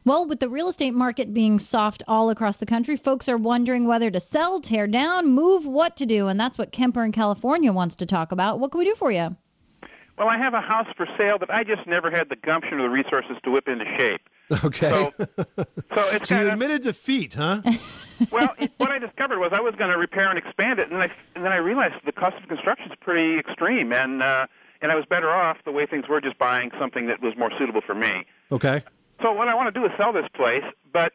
Well, with the real estate market being soft all across the country, folks are wondering whether to sell, tear down, move, what to do. And that's what Kemper in California wants to talk about. What can we do for you? Well, I have a house for sale that I just never had the gumption or the resources to whip into shape. Okay. So you admitted defeat, huh? Well, what I discovered was I was going to repair and expand it, and then I realized the cost of construction is pretty extreme, and I was better off the way things were just buying something that was more suitable for me. Okay. So what I want to do is sell this place, but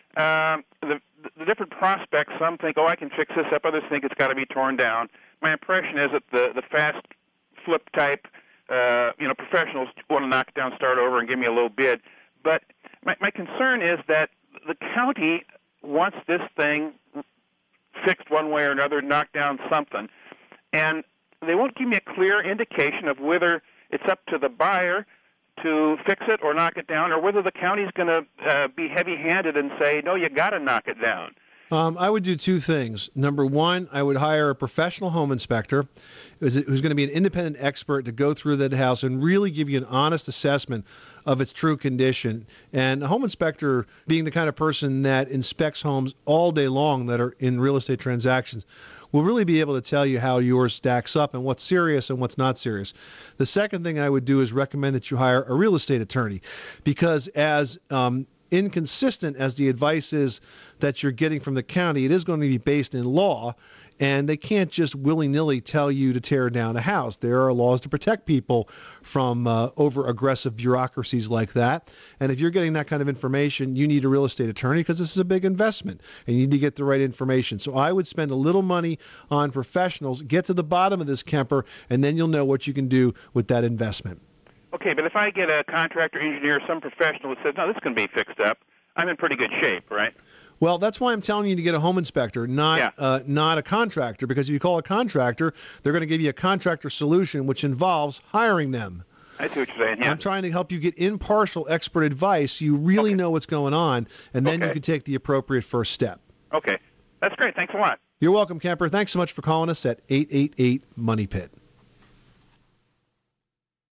the different prospects, some think, I can fix this up. Others think it's got to be torn down. My impression is that the fast flip type, professionals want to knock it down, start over, and give me a low bid. But my concern is that the county wants this thing fixed one way or another, knock down something, and they won't give me a clear indication of whether it's up to the buyer to fix it or knock it down, or whether the county's going to be heavy-handed and say, no, you got to knock it down. I would do two things. Number one, I would hire a professional home inspector who's going to be an independent expert to go through that house and really give you an honest assessment of its true condition. And a home inspector, being the kind of person that inspects homes all day long that are in real estate transactions, will really be able to tell you how yours stacks up and what's serious and what's not serious. The second thing I would do is recommend that you hire a real estate attorney, because as inconsistent as the advice is that you're getting from the county, it is going to be based in law, and they can't just willy-nilly tell you to tear down a house. There are laws to protect people from over-aggressive bureaucracies like that, and if you're getting that kind of information, you need a real estate attorney, because this is a big investment, and you need to get the right information. So I would spend a little money on professionals, get to the bottom of this, Kemper, and then you'll know what you can do with that investment. Okay, but if I get a contractor, engineer, some professional that says, no, this is going to be fixed up, I'm in pretty good shape, right? Well, that's why I'm telling you to get a home inspector, not a contractor, because if you call a contractor, they're going to give you a contractor solution, which involves hiring them. I see what you're saying, yeah. I'm trying to help you get impartial expert advice. You really know what's going on, and then you can take the appropriate first step. Okay. That's great. Thanks a lot. You're welcome, Kemper. Thanks so much for calling us at 888-MONEY-PIT.